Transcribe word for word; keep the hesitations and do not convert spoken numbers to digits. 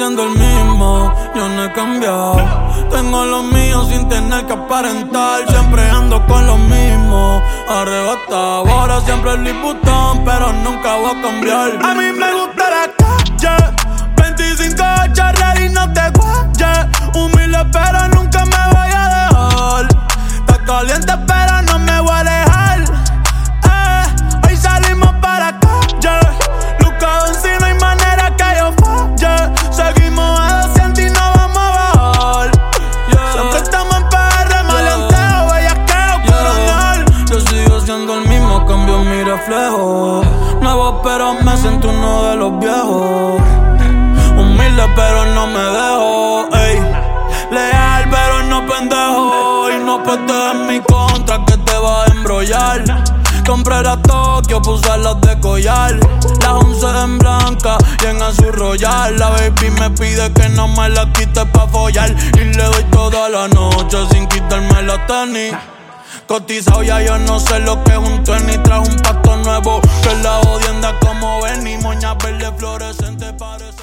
siendo el mismo, yo no he cambiado. Tengo lo mío sin tener que aparentar. Siempre ando con lo mismo, arrebatado. Ahora siempre el Liputón, pero nunca voy a cambiar. A mí me gusta la calle, veinticinco ocho ready, no te guayes. Humilde pero nunca me voy a dejar. Está caliente pero no me voy a alejar. Eh, hoy salimos para la calle. Lucado en sí, no hay manera que yo falle. Seguimos a doscientos y no vamos a bajar. Yeah. Siempre estamos en P R, maleanteo, bellaqueo, coronel. Yo sigo siendo el mismo, cambio mi reflejo. Nuevo pero me siento uno de los viejos. Humilde pero no me dejo, ey. Leal pero no pendejo. Y no puedes en mi contra que te va a embrollar. Compré la Tokio, puse las de collar. Las once en blanca y en azul royal. La baby me pide que no me la quite pa' follar. Y le doy toda la noche sin quitarme la tenis. Cotizado ya yo no sé lo que es un tenis. Trajo un pasto nuevo que la odienda como ven. Y moña verde fluorescente parece.